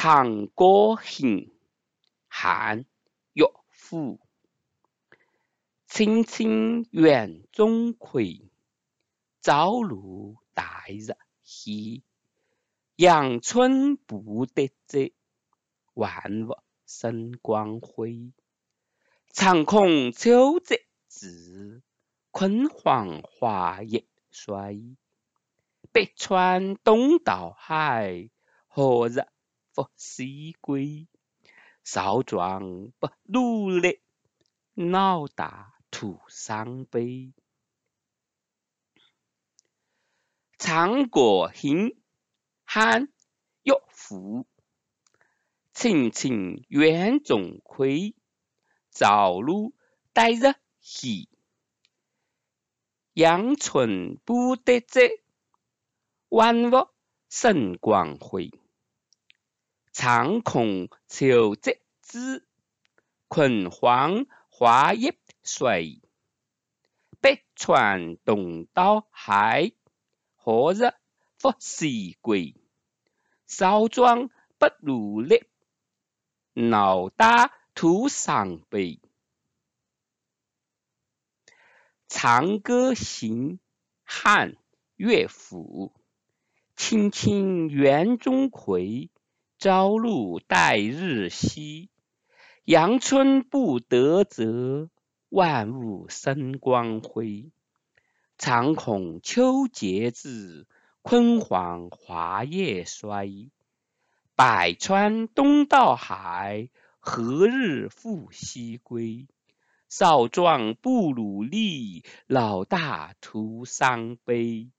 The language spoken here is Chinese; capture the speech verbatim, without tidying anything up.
长歌行，汉·乐府。青青园中葵，朝露待日晞。阳春布德泽，万物生光辉。常恐秋节至，焜黄华叶衰。北川东到海，何日复西归？少壮不努力，老大徒伤悲。长歌行，汉·乐府。青青园中葵，朝露待日晞。阳春布德泽，万物生光辉。常恐秋节至，焜黄华叶衰。北川东到海，何日复西归？少壮不努力，老大徒伤悲。长歌行，汉·乐府。青青园中葵，朝露待日晞。阳春布德泽，万物生光辉。常恐秋节至，焜黄华叶衰。北川东到海，何日复西归？少壮不努力，老大徒伤悲。